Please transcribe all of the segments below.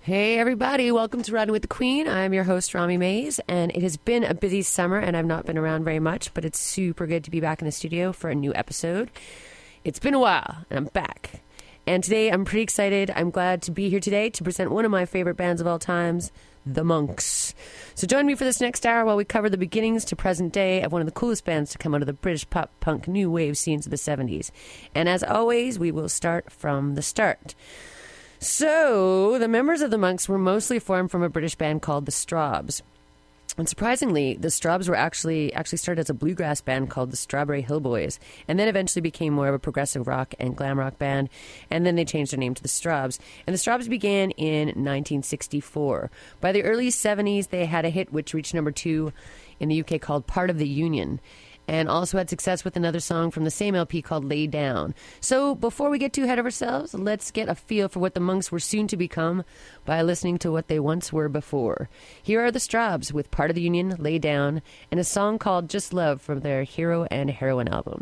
Hey everybody, welcome to Riding with the Queen. I'm your host, Rami Mays, and it has been a busy summer and I've not been around very much, but it's super good to be back in the studio for a new episode. It's been a while and I'm back. And today I'm pretty excited. I'm glad to be here today to present one of my favorite bands of all times, The Monks. So join me for this next hour while we cover the beginnings to present day of one of the coolest bands to come out of the British pop punk new wave scenes of the 70s. And as always, we will start from the start. So, the members of the Monks were mostly formed from a British band called the Strawbs. And surprisingly, the Strawbs were actually started as a bluegrass band called the Strawberry Hill Boys, and then eventually became more of a progressive rock and glam rock band, and then they changed their name to the Strawbs. And the Strawbs began in 1964. By the early 70s, they had a hit which reached number 2 in the UK called Part of the Union, and also had success with another song from the same LP called Lay Down. So before we get too ahead of ourselves, let's get a feel for what the Monks were soon to become by listening to what they once were before. Here are the Strawbs with Part of the Union, Lay Down, and a song called Just Love from their Hero and Heroine album.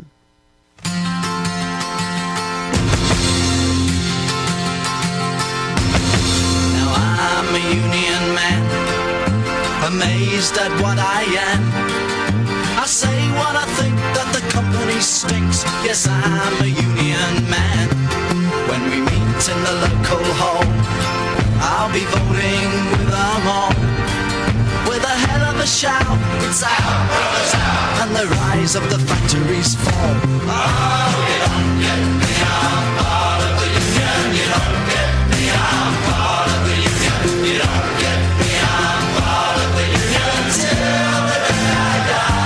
Now I'm a union man, amazed at what I am. I say what I think, that the company stinks. Yes, I'm a union man. When we meet in the local hall, I'll be voting with them all. With a hell of a shout, it's out, brothers out, and the rise of the factories fall. Oh, you don't get me, I'm part of the union. You don't get me, I'm part of the union. You don't get me, I'm part of the union. Till the day I die.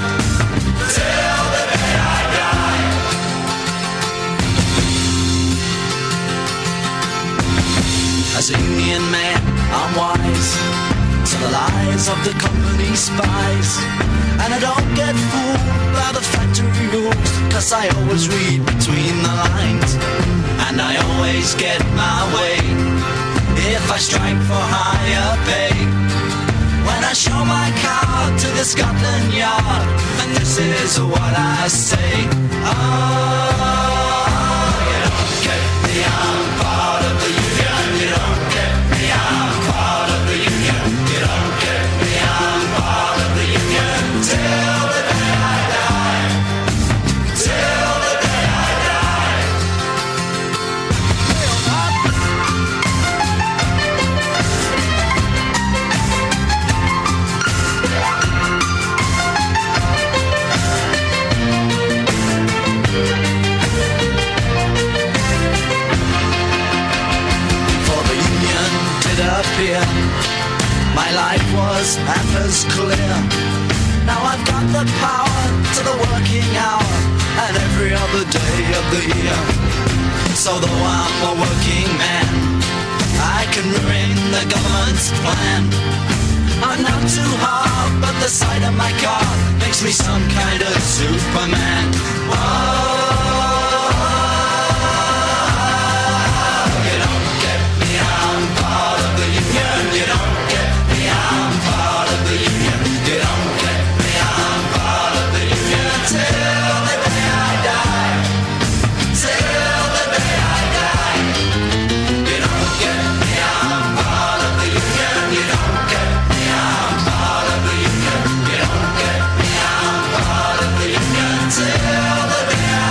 As a union man, I'm wise to the lies of the company spies. And I don't get fooled by the factory rules, cause I always read between the lines. And I always get my way if I strike for higher pay. When I show my card to the Scotland Yard, and this is what I say. Oh, you don't get me, I'm part of the union. You don't get me, I'm part of the union. You don't get me, I'm part of the union. Till the day I die. Till the day I die. Appear. My life was half as clear. Now I've got the power to the working hour and every other day of the year. So though I'm a working man, I can ruin the government's plan. I'm not too hard, but the sight of my car makes me some kind of Superman. Whoa. You don't get me, I'm part of the union. You don't get me, I'm part of the union. Till the day I die. Till the day I die. You don't get me, I'm part of the union. You don't get me, I'm part of the union. You don't get me, I'm part of the union. Till the day I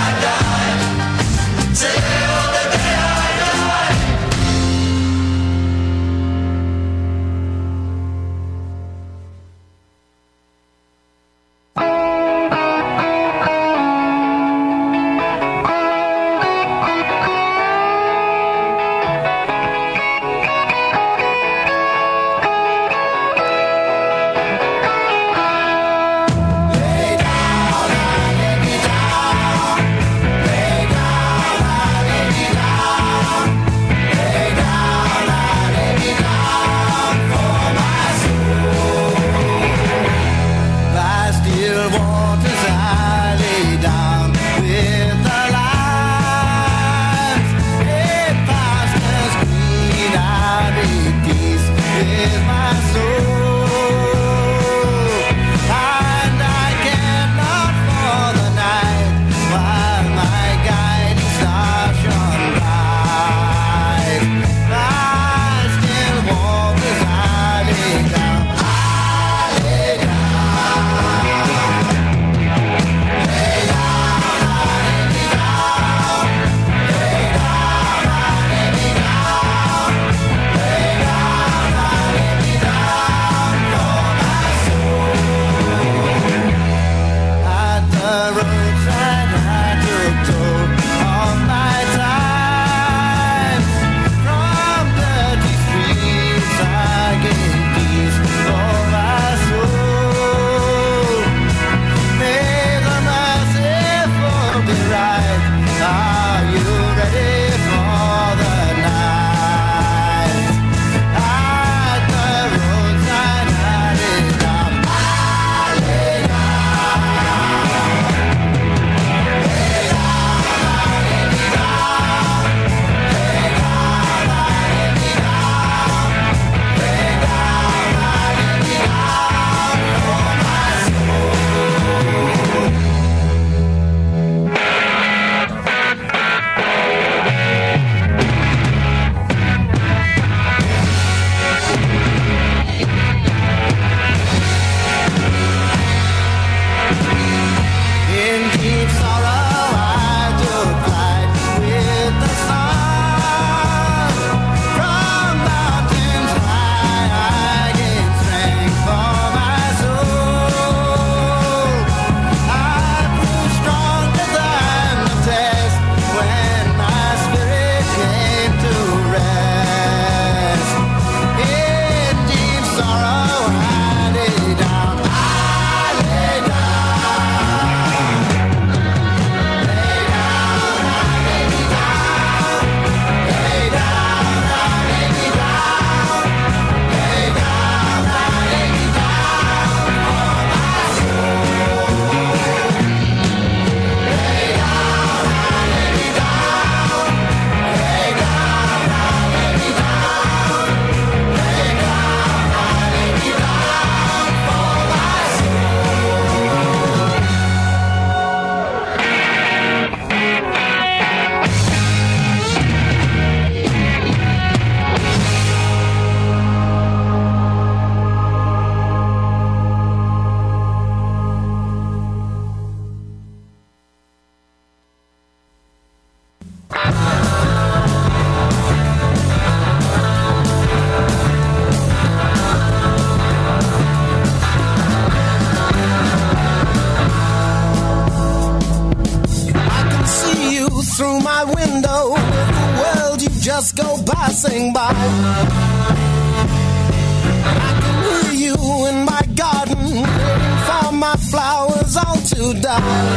just go passing by. I can hear you in my garden, waiting for my flowers all to die.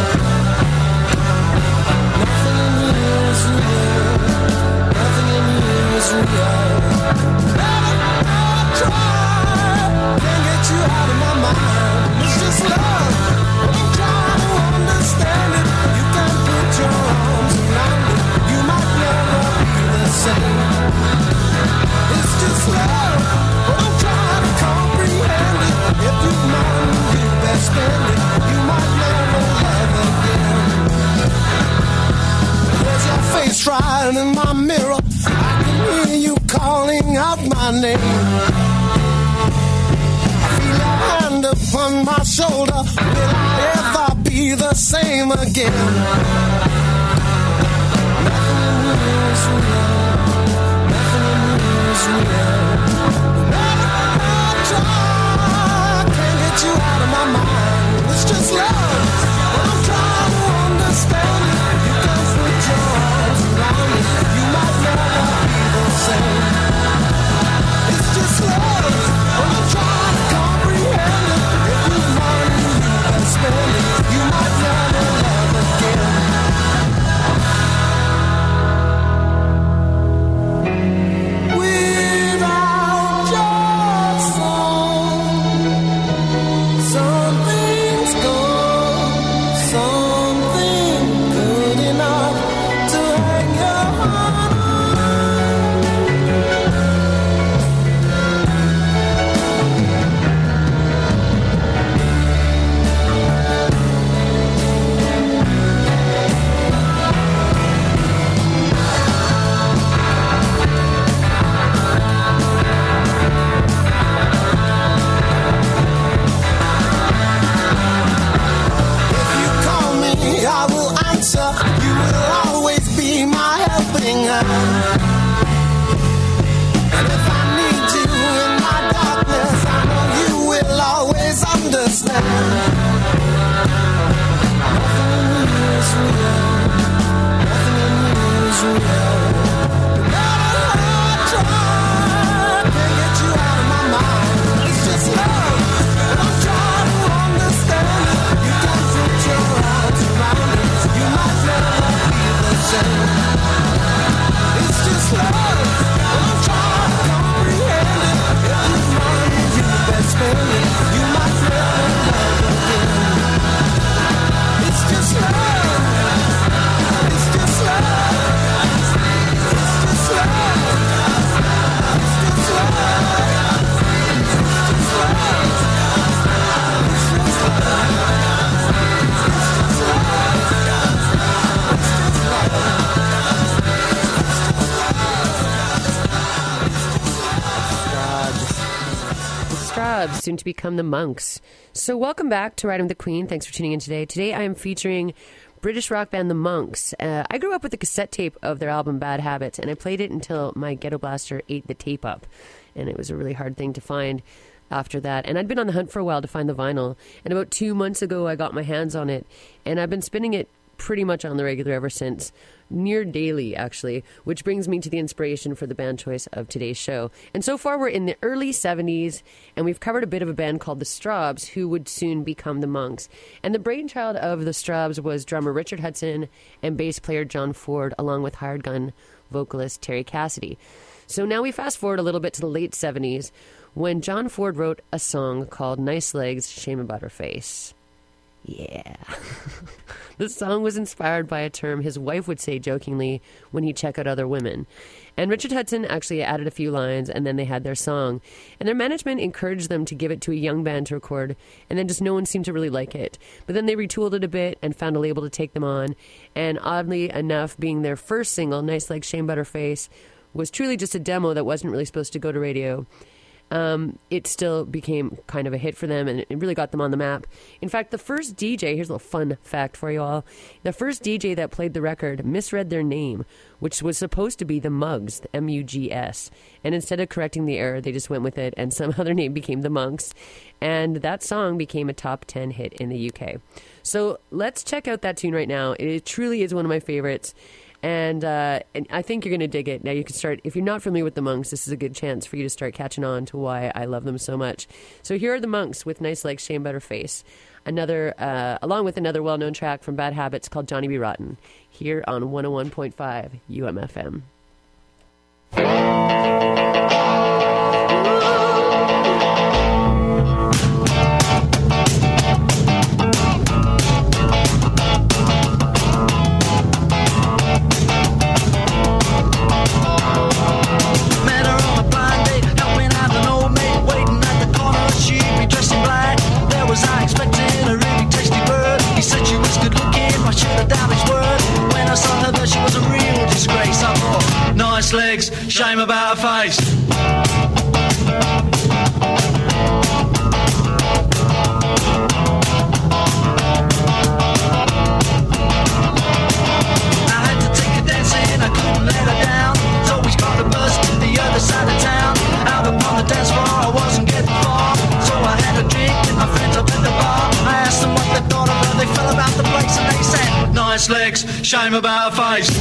Nothing in here is real. Nothing in here is real. I try, can't get you out of my mind. It's just love. I'm trying to understand it. You can put your arms around it. You might never be the same. It's just love, but I'm trying to comprehend it. If you mind, you best spend it. You might never love again. There's your face right in my mirror. I can hear you calling out my name. I feel your hand upon my shoulder. Will I ever be the same again? Nothing in here is real. Nothing in here is real. No matter how I try, can't get you out of my mind. It's just love, but I'm trying to understand it. You can put your arms around it. You might never be the same. It's just love, but I'm trying to comprehend it. If you mind, you can spend it. You might never love again. Without your song, something's gone, something good enough to hang your heart If you call me, I will answer. You will always be my helping hand. And if I need you in my darkness, I know you will always understand. Nothing in here is real. Nothing in here is real. No matter how I try, can't get you out of my mind. It's just love, and I'm trying to understand it. You can put your arms around it. You might never be the same. It's just love, and I'm trying to comprehend it. If you mind, you best spend it. You might never love again. It's just love. It's just love. It's just love. It's just love. It's just love. The Strawbs, soon to become the Monks. So welcome back to Riding with the Queen. Thanks for tuning in today. Today I am featuring British rock band The Monks. I grew up with the cassette tape of their album Bad Habits, and I played it until my ghetto blaster ate the tape up. And it was a really hard thing to find after that. And I'd been on the hunt for a while to find the vinyl. And about 2 months ago, I got my hands on it. And I've been spinning it pretty much on the regular ever since, near daily actually, which brings me to the inspiration for the band choice of today's show. And so far we're in the early 70s, and we've covered a bit of a band called the Strawbs, who would soon become the Monks. And the brainchild of the Strawbs was drummer Richard Hudson and bass player John Ford, along with hired gun vocalist Terry Cassidy. So now we fast forward a little bit to the late 70s, when John Ford wrote a song called Nice Legs, Shame About Her Face. Yeah. The song was inspired by a term his wife would say jokingly when he'd check out other women. And Richard Hudson actually added a few lines, and then they had their song. And their management encouraged them to give it to a young band to record, and then just no one seemed to really like it. But then they retooled it a bit and found a label to take them on. And oddly enough, being their first single, Nice Legs, Shame About Her Face, was truly just a demo that wasn't really supposed to go to radio. It still became kind of a hit for them, and it really got them on the map. In fact, the first DJ, here's a little fun fact for you all, the first DJ that played the record misread their name, which was supposed to be the Mugs, the M-U-G-S, and instead of correcting the error, they just went with it, and some other name became the Monks, and that song became a top 10 hit in the UK. So let's check out that tune right now. It truly is one of my favorites. And I think you're going to dig it. Now you can start, if you're not familiar with the Monks, this is a good chance for you to start catching on to why I love them so much. So here are the Monks with Nice Legs, Shame Better Face. Along with another well-known track from Bad Habits called Johnny B. Rotten, here on 101.5 UMFM. Nice legs, shame about her face. I had to take her dancing, I couldn't let her down. So we got the bus to the other side of town. Out upon the dance floor, I wasn't getting far. So I had a drink with my friends up at the bar. I asked them what they thought of her, they felt about the place, and they said, nice legs, shame about her face.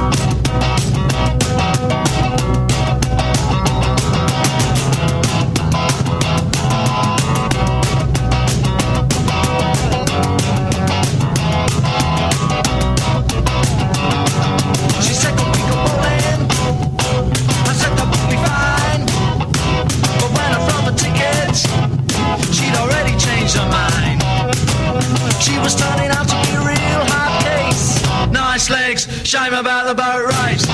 She said go pick up bowling. I said that would be fine. But when I brought the tickets, she'd already changed her mind. She was turning out to be a real hot case. Nice legs, shame about the boat race.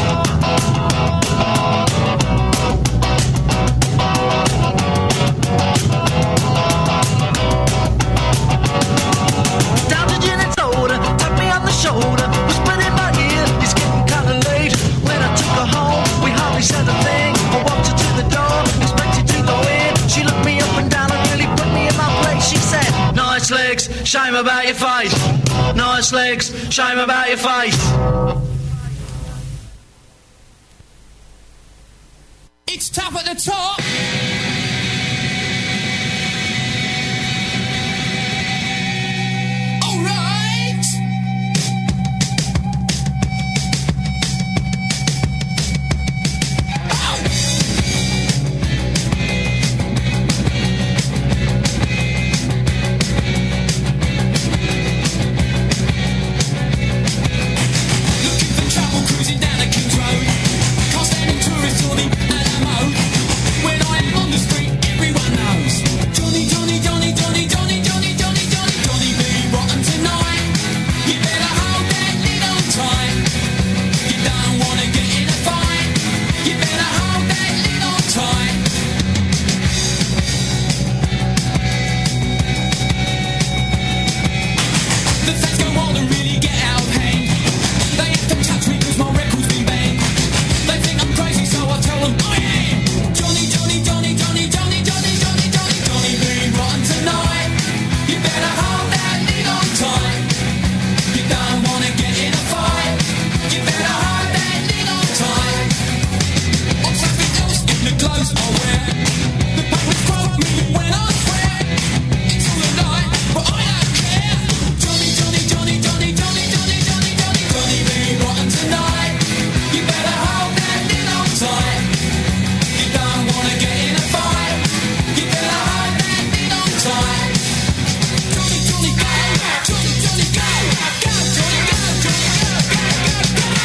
Down to gin and soda, tapped me on the shoulder, whispered in my ear, it's getting kinda late. When I took her home, we hardly said a thing. I walked her to the door, expected to go in. She looked me up and down and really put me in my place. She said, nice legs, shame about your face. Nice legs, shame about your face. It's top at the top. All right. Looking for trouble, cruising down the King's Road. Can't stand in tourist Johnny at a mode. When I'm on the street, everyone knows Johnny, Johnny, Johnny, Johnny, Johnny, Johnny, Johnny, Johnny, Johnny B. Rotten tonight. You better hold that lid on tight. You don't wanna get in a fight. You better hold that lid on tight. The fans go on and really get out of hand. They have to touch me 'cause my record's been banned. They think I'm crazy, so I tell them I am. Johnny, Johnny, Johnny, Johnny, Johnny, Johnny, Johnny, Johnny, Johnny B. Rotten tonight. You better hold that lid on tight. You don't wanna get in a fight. You better hold that lid on tight. On something else in the clothes I wear. The public quote me when I swear. It's all a lie, but I don't care. Johnny, Johnny, Johnny, Johnny, Johnny, Johnny, Johnny, Johnny, Johnny B. Rotten tonight. You better hold that lid on tight. You don't wanna get in a fight. You better hold that lid on tight. Johnny, Johnny, go. Johnny, Johnny, go. Go, Johnny, go. Johnny, go, go, go, go.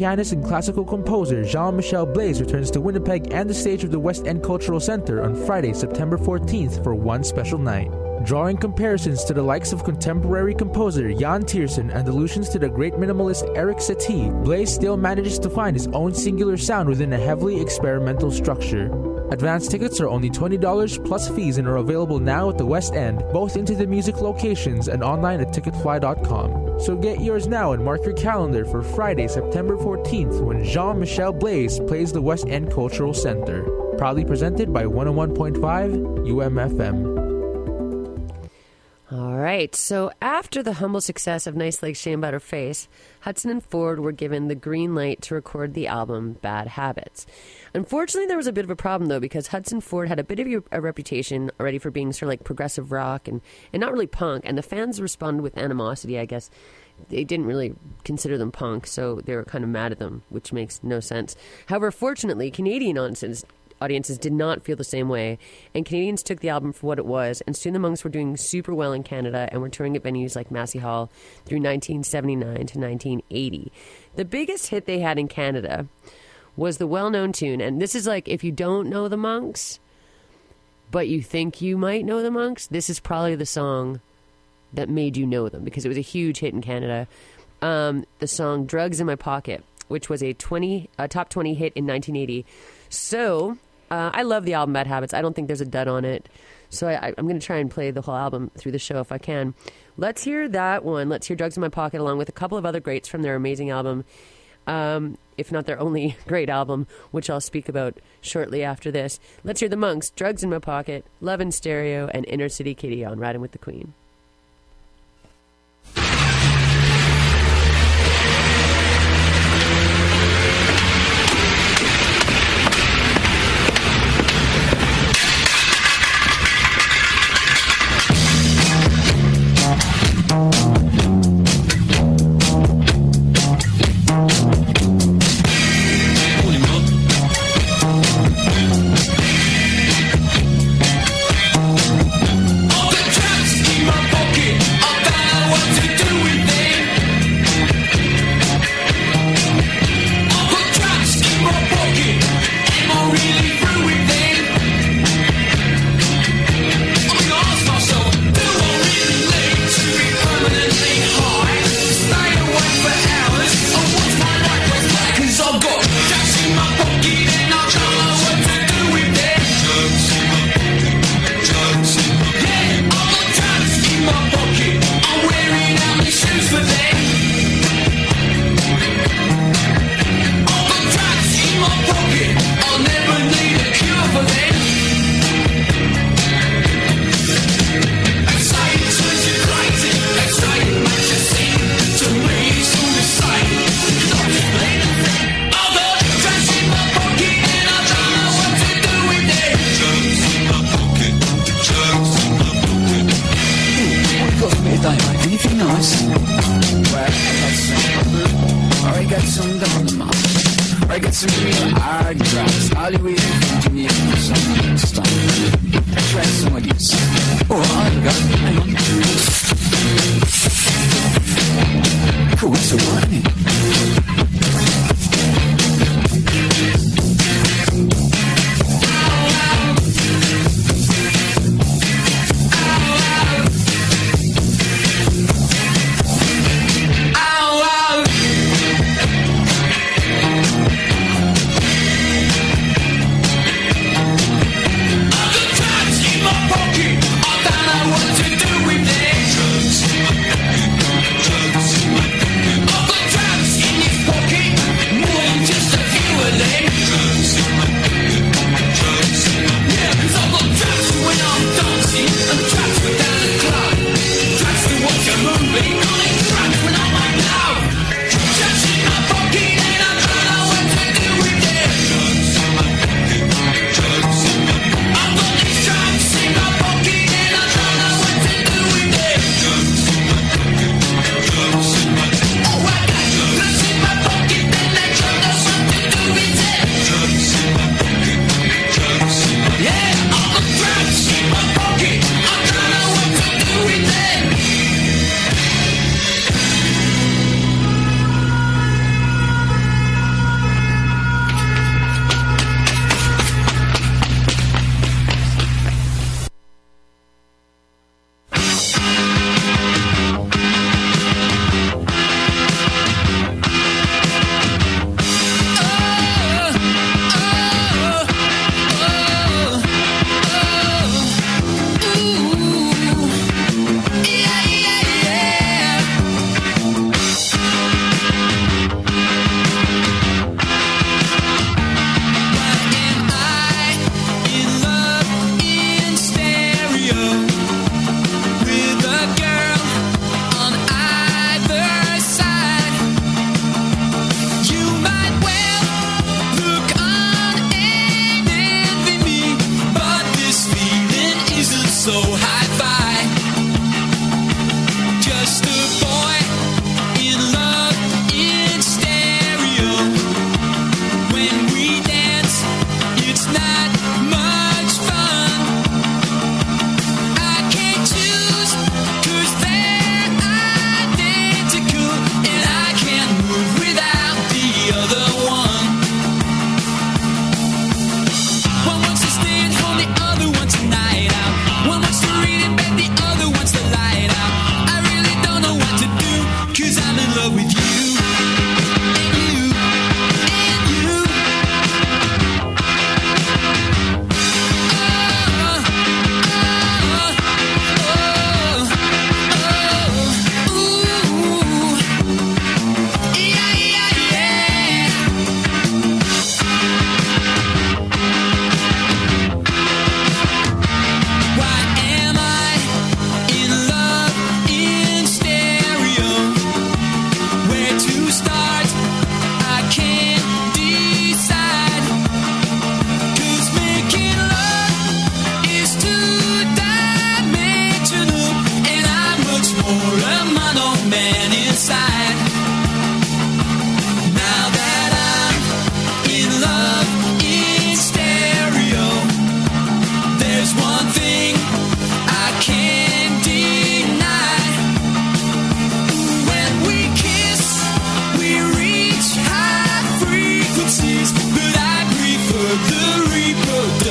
pianist and classical composer Jean-Michel Blaise returns to Winnipeg and the stage of the West End Cultural Centre on Friday, September 14th for one special night. Drawing comparisons to the likes of contemporary composer Jan Tiersen and allusions to the great minimalist Eric Satie, Blaise still manages to find his own singular sound within a heavily experimental structure. Advance tickets are only $20 plus fees and are available now at the West End, both into the music locations and online at ticketfly.com. So get yours now and mark your calendar for Friday, September 14th when Jean-Michel Blaise plays the West End Cultural Centre. Proudly presented by 101.5 UMFM. All right, so after the humble success of Nice Like Shame About Her Face, Hudson and Ford were given the green light to record the album Bad Habits. Unfortunately, there was a bit of a problem, though, because Hudson Ford had a bit of a reputation already for being sort of like progressive rock and not really punk, and the fans responded with animosity, I guess. They didn't really consider them punk, so they were kind of mad at them, which makes no sense. However, fortunately, Canadian audiences did not feel the same way, and Canadians took the album for what it was, and soon the Monks were doing super well in Canada and were touring at venues like Massey Hall through 1979 to 1980. The biggest hit they had in Canada was the well-known tune, and this is like, if you don't know the Monks, but you think you might know the Monks, this is probably the song that made you know them, because it was a huge hit in Canada. The song Drugs in My Pocket, which was a top 20 hit in 1980. So I love the album Bad Habits. I don't think there's a dud on it. So I'm going to try and play the whole album through the show if I can. Let's hear that one. Let's hear Drugs in My Pocket along with a couple of other greats from their amazing album, if not their only great album, which I'll speak about shortly after this. Let's hear the Monks, Drugs in My Pocket, Love in Stereo, and Inner City Kitty on Riding with the Queen. What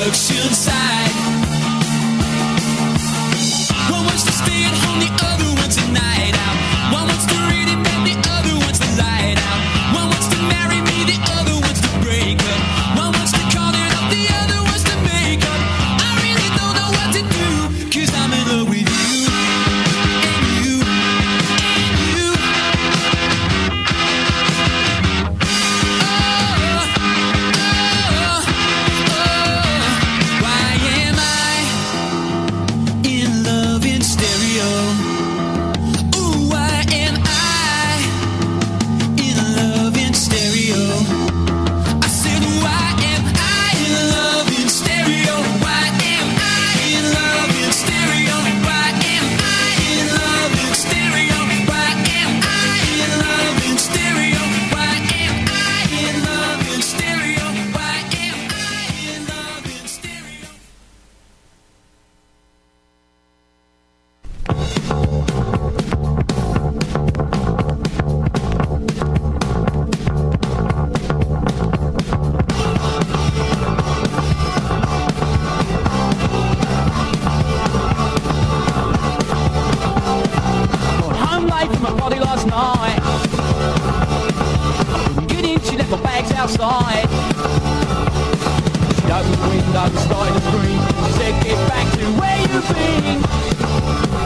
production side. One wants to stay at home, the other wants a night out. One wants to read in bed, the other wants the light out. One wants to marry me, the other wants to break up. One wants to call it up, the other wants to make up. I really don't know what to do, 'cause I'm in love with you. And you, and you. Why am I in love in stereo? Ooh, why am I in love in stereo? I said, why am I in love in stereo? Why am I in love in stereo? Why am I in love in stereo? Why am I in love in stereo? Why am I in love in stereo? Why am I in love in stereo? Got home late from a party last night. I couldn't get in, she left my bags outside. She opened the window and started to scream. She said, get back to where you've been.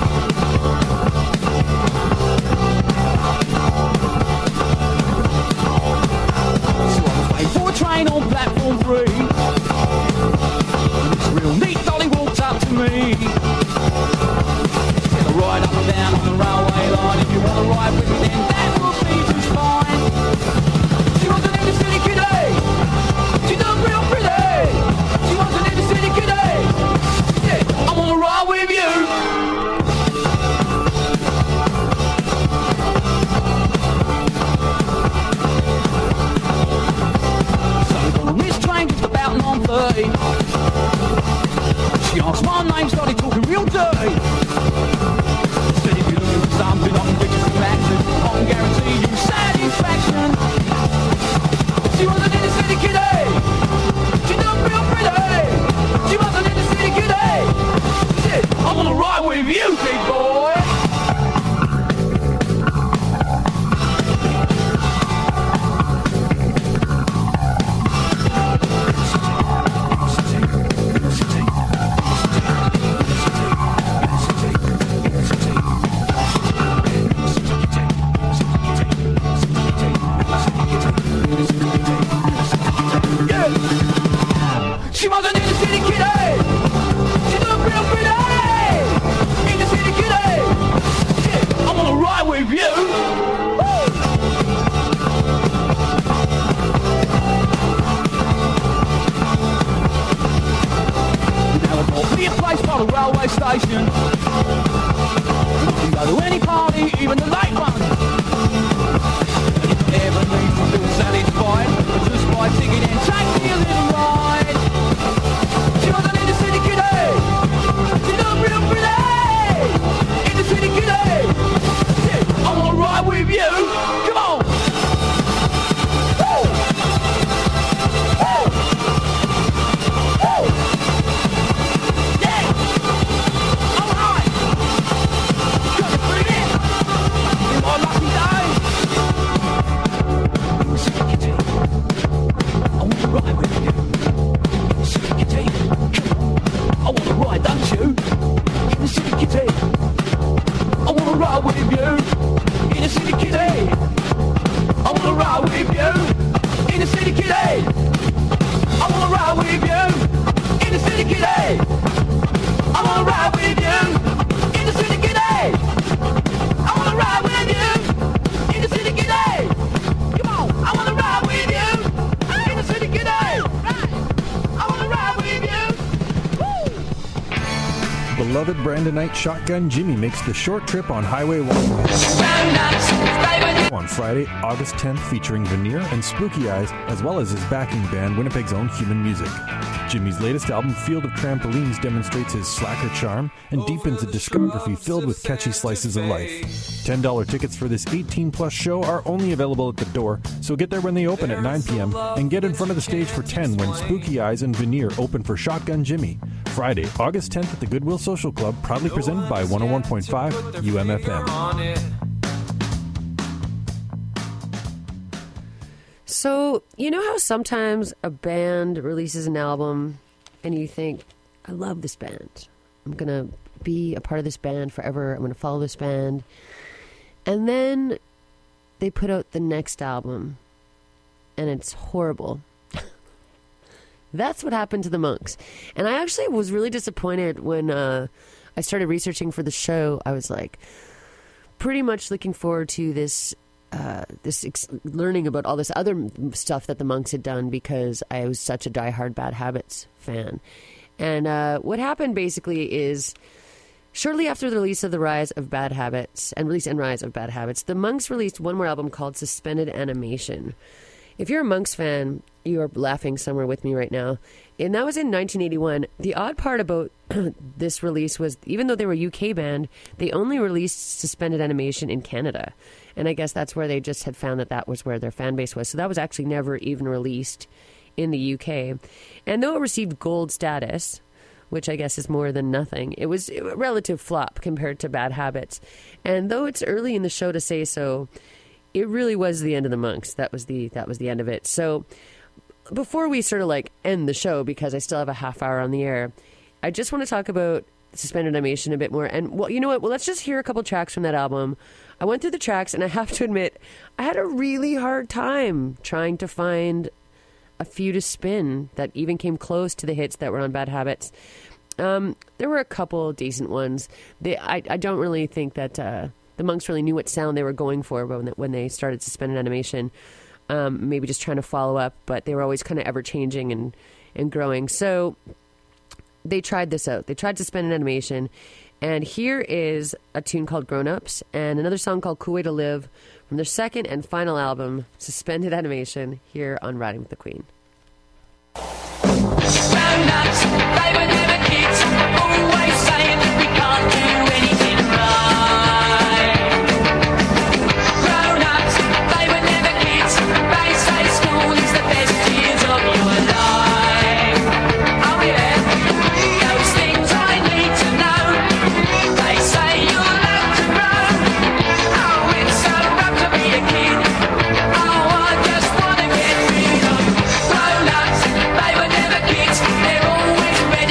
So I was waiting for a train on platform 3. And this real neat dolly walked up to me. Said, ride up and down on the railway line. If you want to ride with me, then that will be just fine. She wasn't in the city kiddie. She looked real pretty. She wasn't in the city kiddie. Yeah, I want to ride with you. So we got on this train just about 9:30. She asked my name, started talking real dirty. Said if you're looking for something, I can get you some action. I can guarantee you satisfaction. She wasn't in the city kiddie. She looked real pretty. She wasn't in the city kiddie. She said, I want to ride with you, big boy. She wasn't in the city kiddie. She looked real pretty. In the city kiddie. Yeah, I wanna ride with you. Woo! Now I got me a place by the railway station. You can go to any party, even the late one. And if you never need to feel satisfied, just buy a ticket and take me a little ride. She wasn't in the city kiddie. She looked real pretty. In the city kiddie. Yeah, I wanna ride with you. Come on. Woo! Woo! Woo! Yeah. All right. Got to bring it. In my lucky day. In the city kiddie. I wanna ride with you. City kitty, I wanna ride, don't you? In the city kitty, I wanna ride with you. In the city kitty, I wanna ride with you. In the city kitty, I wanna ride with you. In the city kitty, I wanna ride with you. In the city kitty, I wanna ride with you. In the city kitty, come on, I wanna ride with you. In the city kitty, right? I wanna ride with you. Woo! beloved Brandonite Shotgun Jimmy makes the short trip on Highway 1 on Friday, August 10th, featuring Veneer and Spooky Eyes, as well as his backing band, Winnipeg's own Human Music. Jimmy's latest album, Field of Trampolines, demonstrates his slacker charm and deepens a discography filled with catchy slices of life. $10 tickets for this 18-plus show are only available at the door, so get there when they open at 9 p.m. and get in front of the stage for 10 when Spooky Eyes and Veneer open for Shotgun Jimmy. Friday, August 10th at the Goodwill Social Club, proudly presented by 101.5 UMFM. So, you know how sometimes a band releases an album and you think, I love this band. I'm going to be a part of this band forever. I'm going to follow this band. And then they put out the next album and it's horrible. That's what happened to the Monks. And I actually was really disappointed when I started researching for the show. I was like pretty much looking forward to this learning about all this other stuff that the Monks had done because I was such a diehard Bad Habits fan. And what happened basically is shortly after the release of The Rise of Bad Habits and Rise of Bad Habits, the Monks released one more album called Suspended Animation. If you're a Monks fan, you are laughing somewhere with me right now. And that was in 1981. The odd part about this release was, even though they were a UK band, they only released Suspended Animation in Canada. And I guess that's where they just had found that was where their fan base was. So that was actually never even released in the UK. And though it received gold status, which I guess is more than nothing, it was a relative flop compared to Bad Habits. And though it's early in the show to say so, it really was the end of the Monks. That was the end of it. So before we sort of like end the show, because I still have a half hour on the air, I just want to talk about Suspended Animation a bit more. And, well, you know what? Well, let's just hear a couple tracks from that album. I went through the tracks, and I have to admit, I had a really hard time trying to find a few to spin that even came close to the hits that were on Bad Habits. There were a couple decent ones. I don't really think that the Monks really knew what sound they were going for when they started Suspended Animation. Maybe just trying to follow up, but they were always kind of ever-changing and growing. So they tried this out. They tried Suspended Animation, and here is a tune called Grown Ups and another song called Cool Way to Live from their second and final album, Suspended Animation, here on Riding with the Queen. Grown-ups, they were never kids, always saying that we can't do anything right. Grown-ups, they were never kids, they say school is the best years of your life. Oh yeah, those things I need to know, they say you'll have to grow. Oh, it's so rough to be a kid, oh, I just want to get rid of grown-ups, they were never kids, they're always ready.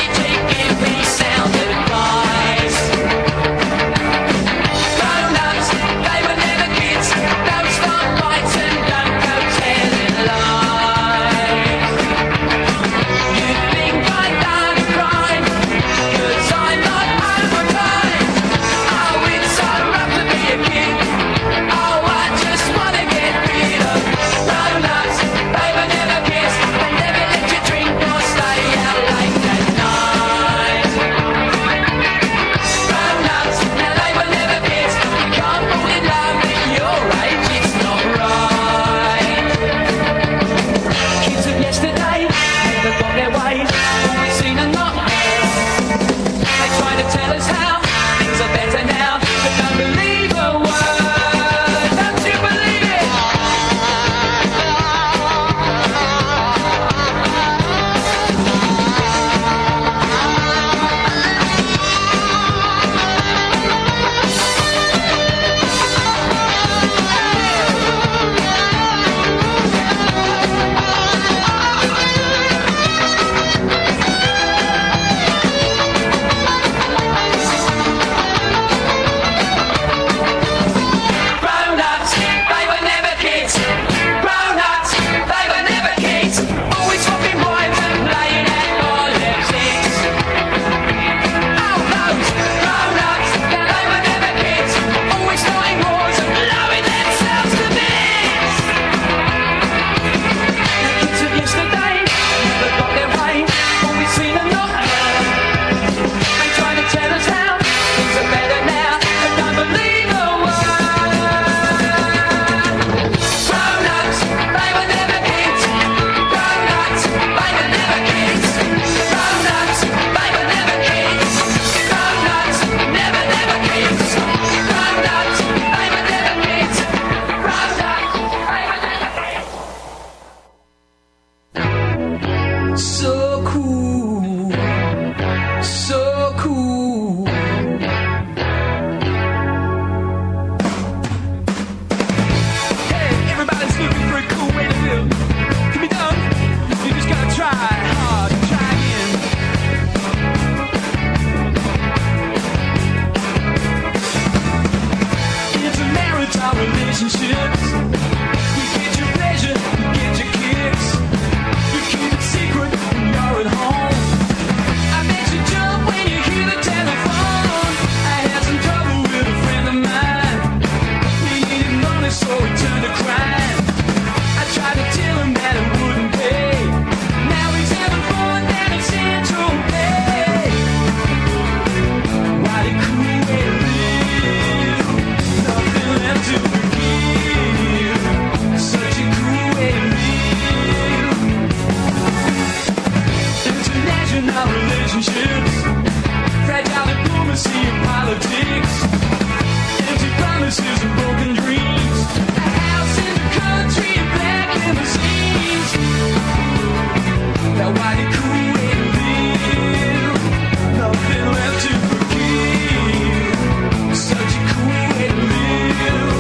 relationships, fragile diplomacy and politics, empty promises and broken dreams, a house in the country and black limousines. Now why did cool way to live? Nothing left to forgive. Such a cool way to live.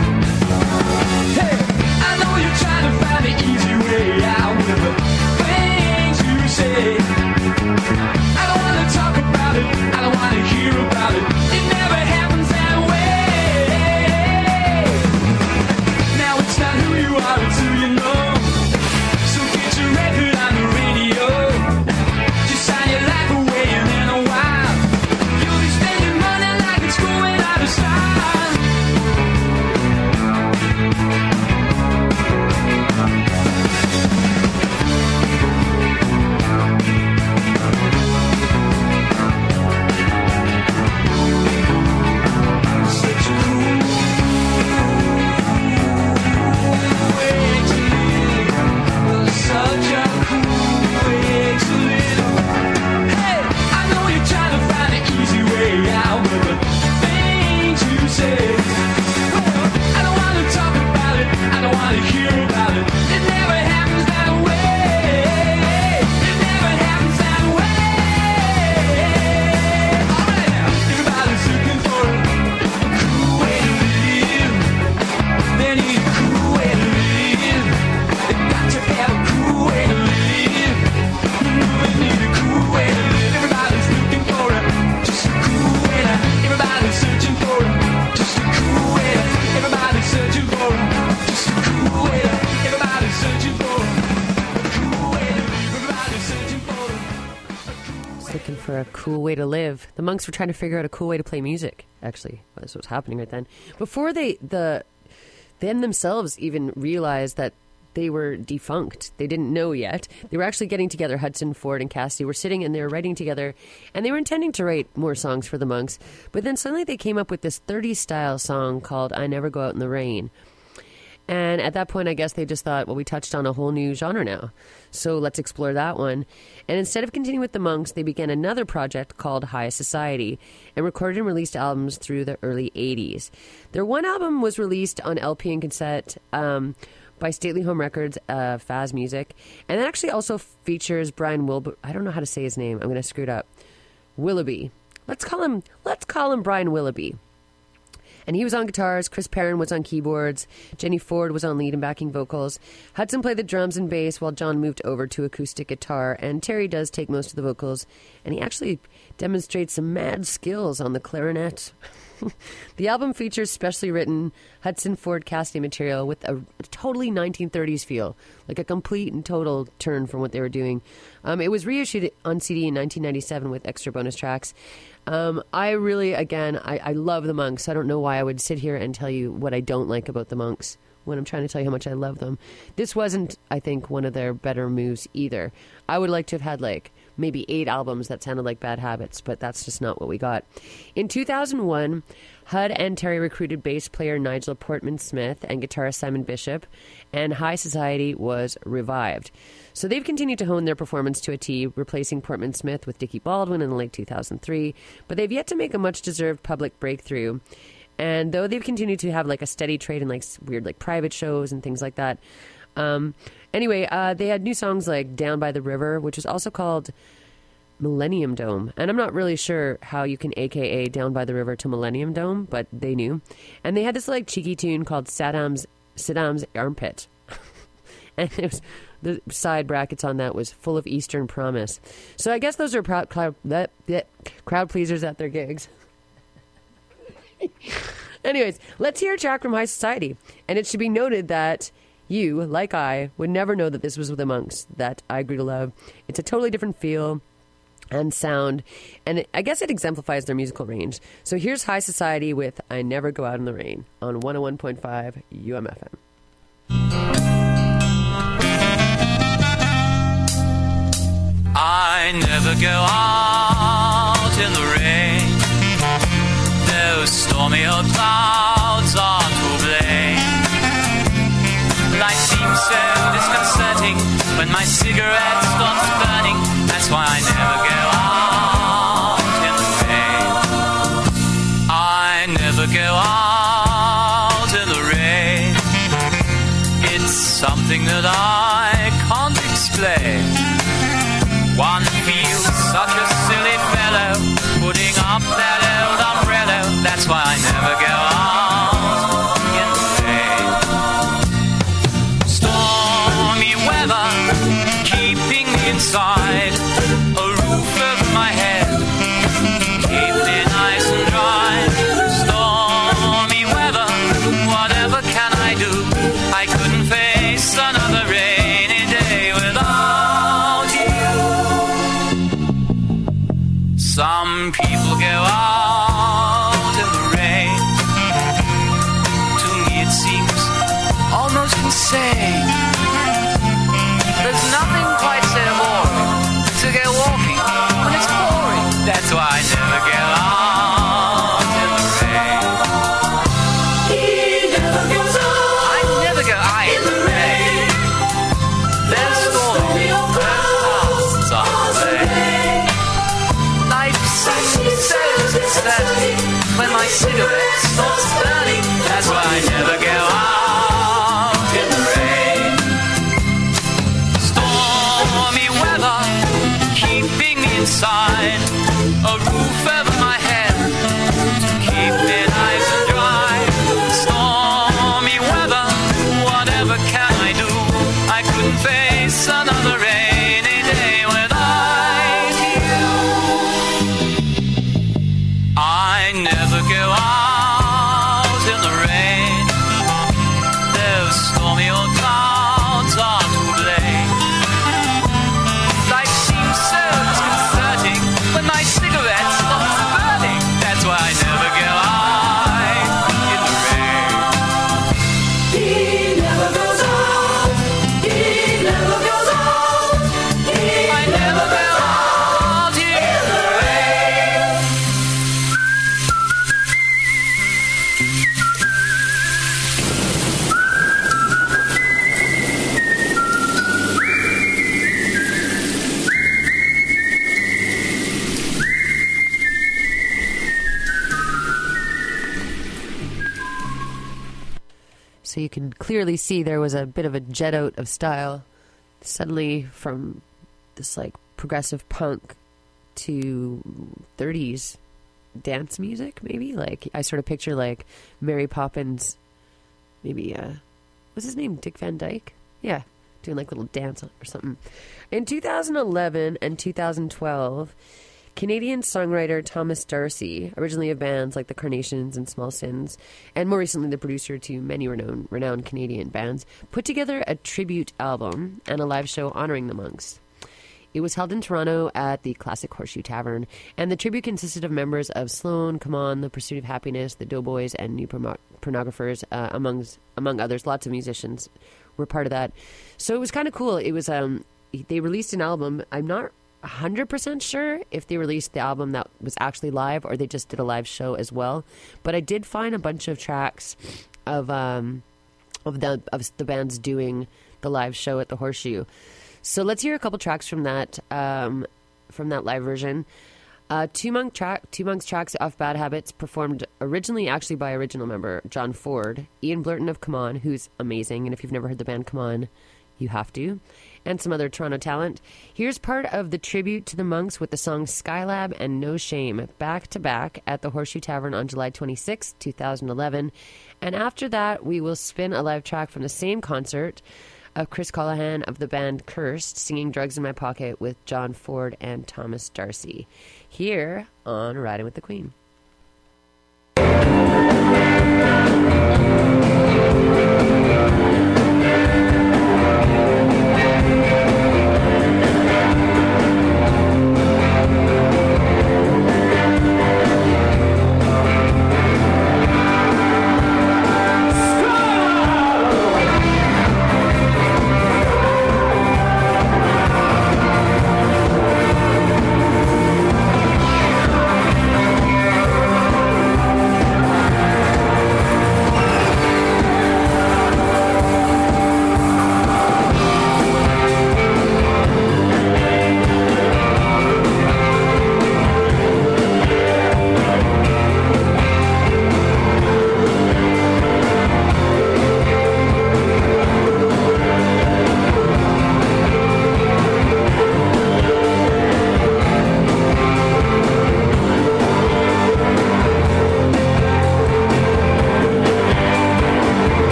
Hey, I know you're trying to find the easy way out with the things you say. I don't want to talk about it. I don't want to hear about it. It never happens that way. Now it's not who you are, it's who you know. So get your record on the radio. Just sign your life away and in a while you'll be spending money like it's going out of style. Such a cool way to live. Such a cool way to live. Hey, I know you're trying to find the easy way out with the things you say. I don't want to talk about it. I don't want to hear about it. It never happens that way. It never happens that way. All right now, everybody's looking for a cool way to live. They need a cool way to live. They got to have a cool way to live. They need a cool way to live. Everybody's looking for it. Just a cool way to. Everybody's searching for it. Just a cool way to. Everybody's searching for it. Just a cool way to. Everybody's searching for it. A cool way to live. Everybody's searching for it. Just looking for a cool way to live. The monks were trying to figure out a cool way to play music. Actually, that's what was happening right then. Before they themselves even realized that they were defunct. They didn't know yet. They were actually getting together. Hudson, Ford, and Cassidy were sitting and they were writing together, and they were intending to write more songs for the monks. But then suddenly they came up with this 30s style song called "I Never Go Out in the Rain." And at that point, I guess they just thought, well, we touched on a whole new genre now, so let's explore that one. And instead of continuing with the monks, they began another project called High Society and recorded and released albums through the early 80s. Their one album was released on LP and cassette by Stately Home Records, Faz Music, and it actually also features Brian I don't know how to say his name. I'm going to screw it up. Willoughby. Let's call him Brian Willoughby. And he was on guitars, Chris Perrin was on keyboards, Jenny Ford was on lead and backing vocals, Hudson played the drums and bass while John moved over to acoustic guitar, and Terry does take most of the vocals, and he actually demonstrates some mad skills on the clarinet. The album features specially written Hudson Ford Cassidy material with a totally 1930s feel, like a complete and total turn from what they were doing. It was reissued on CD in 1997 with extra bonus tracks. I really, again, I love the monks. I don't know why I would sit here and tell you what I don't like about the monks when I'm trying to tell you how much I love them. This wasn't, I think, one of their better moves either. I would like to have had maybe 8 albums that sounded like Bad Habits, but that's just not what we got. In 2001, Hud and Terry recruited bass player Nigel Portman Smith and guitarist Simon Bishop, and High Society was revived. So they've continued to hone their performance to a T, replacing Portman Smith with Dickie Baldwin in late 2003, but they've yet to make a much-deserved public breakthrough. And though they've continued to have a steady trade in weird private shows and things like that, anyway, they had new songs like Down by the River, which was also called Millennium Dome. And I'm not really sure how you can AKA Down by the River to Millennium Dome, but they knew. And they had this cheeky tune called Saddam's Armpit. And it was, the side brackets on that was Full of Eastern Promise. So I guess those are crowd pleasers at their gigs. Anyways, let's hear a track from High Society. And it should be noted that you, like I, would never know that this was the monks that I grew to love. It's a totally different feel and sound, and I guess it exemplifies their musical range. So here's High Society with I Never Go Out in the Rain on 101.5 UMFM. I never go out in the rain. Those stormy old clouds aren't to blame. Life seems so disconcerting when my cigarette stops burning. That's why I never go out. Some people go out in the rain. To me it seems almost insane. There's nothing quite so boring to go walking when it's pouring. That's why I never go out in the rain. He never goes out. I never go out in the rain. There's stormy, there's clouds on the way. Life seems so disconcerting when my cigarette stops burning. That's why I never go out in the rain. Stormy weather, keeping me inside. A roof over my head to keep me nice and dry. Stormy weather, whatever can I do? I couldn't face another rainy day without you. I never go out in the rain. Those stormy old clouds are to blame. Life seems so disconcerting when my cigarette stops burning. That's why I never go out in the rain. He never goes out. He never goes out. I never go out in the rain. So you can clearly see there was a bit of a jet out of style suddenly from this like progressive punk to 30s dance music, maybe. Like I sort of picture like Mary Poppins, maybe what's his name, Dick Van Dyke? Yeah, doing like little dance or something. In 2011 and 2012, Canadian songwriter Thomas Darcy, originally of bands like the Carnations and Small Sins, and more recently the producer to many renowned Canadian bands, put together a tribute album and a live show honoring the Monks. It was held in Toronto at the Classic Horseshoe Tavern, and the tribute consisted of members of Sloan, Come On, The Pursuit of Happiness, the Doughboys, and New Pornographers, among others. Lots of musicians were part of that. So it was kind of cool. It was they released an album. I'm not 100% sure if they released the album that was actually live or they just did a live show as well. But I did find a bunch of tracks of the bands doing the live show at the Horseshoe. So let's hear a couple tracks from that live version. Two Monks tracks off Bad Habits, performed originally actually by original member John Ford, Ian Blurton of Come On, who's amazing, and if you've never heard the band Come On, you have to, and some other Toronto talent. Here's part of the tribute to the Monks with the song Skylab and No Shame, back to back at the Horseshoe Tavern on July 26, 2011. And after that, we will spin a live track from the same concert of Chris Callahan of the band Cursed singing Drugs in My Pocket with John Ford and Thomas Darcy, here on Riding with the Queen. Stop!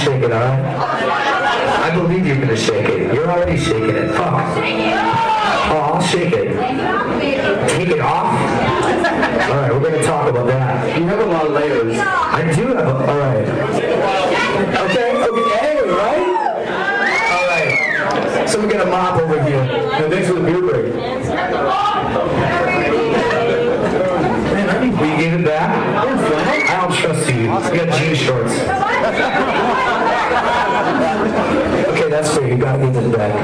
shake it, alright? I believe you're gonna shake it. You're already shaking it. Fuck. Oh, I'll shake it. Take it off? Alright, we're gonna talk about that. You have a lot of layers. I do have a... Alright. Okay, right? Alright. Someone get a mop over here. No, thanks for the beer break. Man, I think we gave it back. I don't trust you. You got jean shorts. Okay, that's fair. You gotta give it back.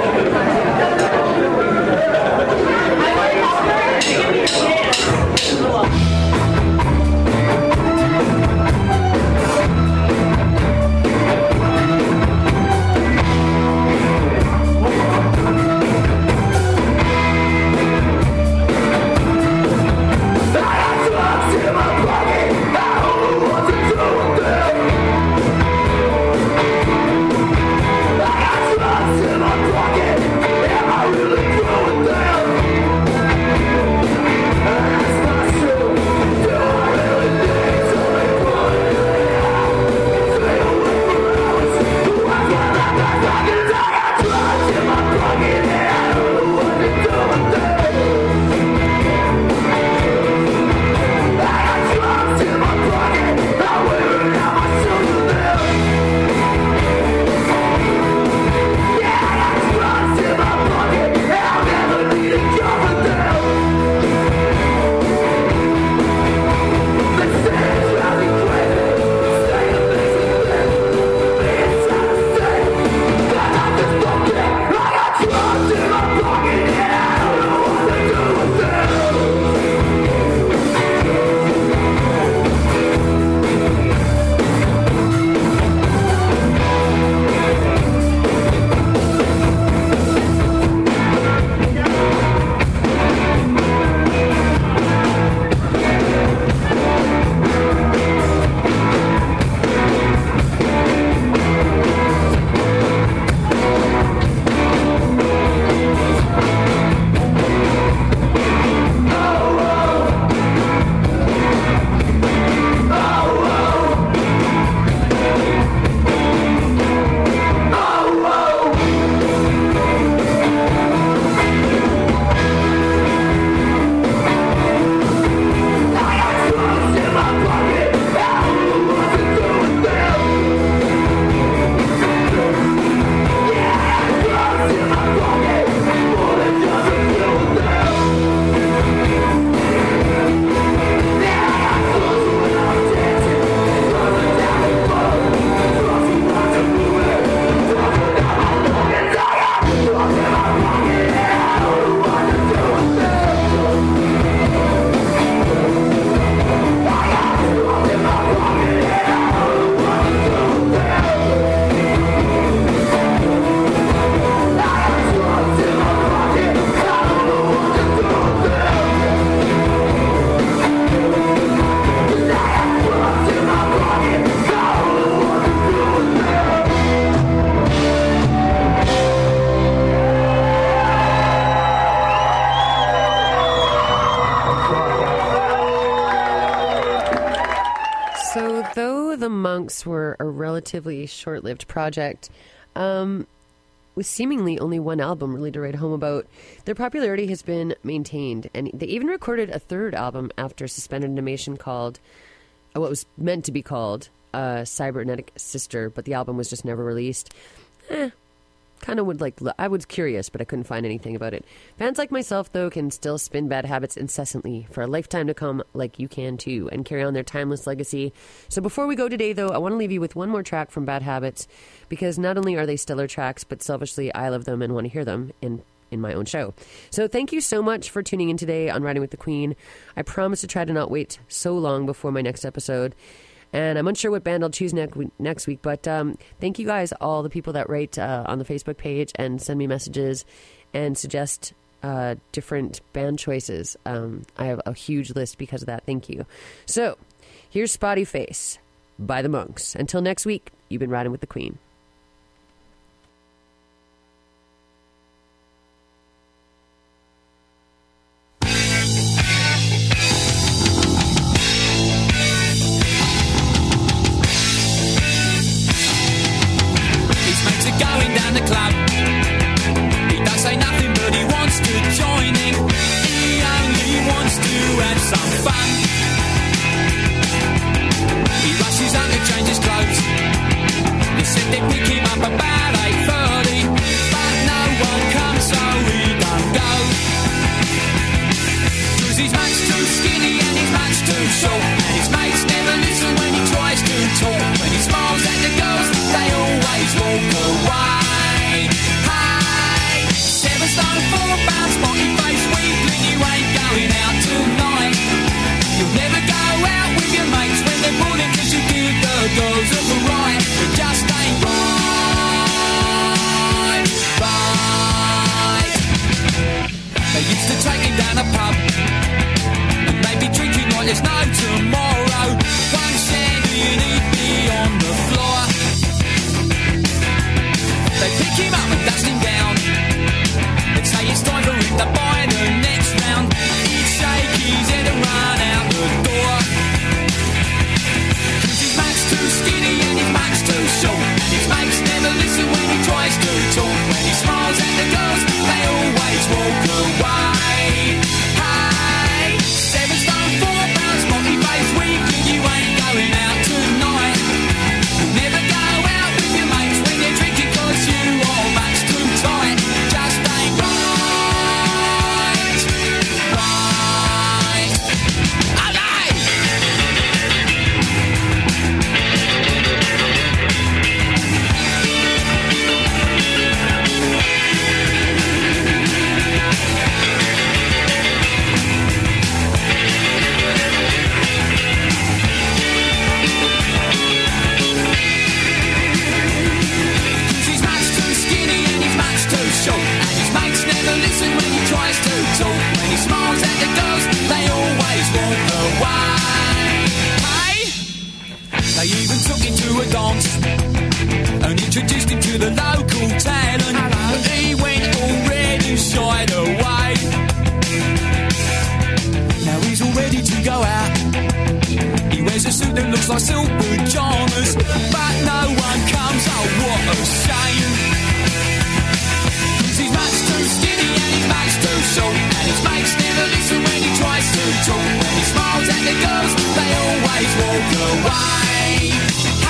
Were a relatively short-lived project, with seemingly only one album really to write home about. Their popularity has been maintained, and they even recorded a third album after suspended animation called what was meant to be called Cybernetic Sister, but the album was just never released. Kind of would like... I was curious, but I couldn't find anything about it. Fans like myself, though, can still spin Bad Habits incessantly for a lifetime to come, like you can too, and carry on their timeless legacy. So before we go today, though, I want to leave you with one more track from Bad Habits, because not only are they stellar tracks, but selfishly I love them and want to hear them in my own show. So thank you so much for tuning in today on Riding with the Queen. I promise to try to not wait so long before my next episode. And I'm unsure what band I'll choose next week, but thank you guys, all the people that write on the Facebook page and send me messages and suggest different band choices. I have a huge list because of that. Thank you. So here's Spotty Face by the Monks. Until next week, you've been riding with the Queen. that looks like silk pajamas, but no one comes. Oh, what a shame. 'Cause he's much too skinny and he's much too short, and his mates never listen when he tries to talk. When he smiles at the girls, they always walk away.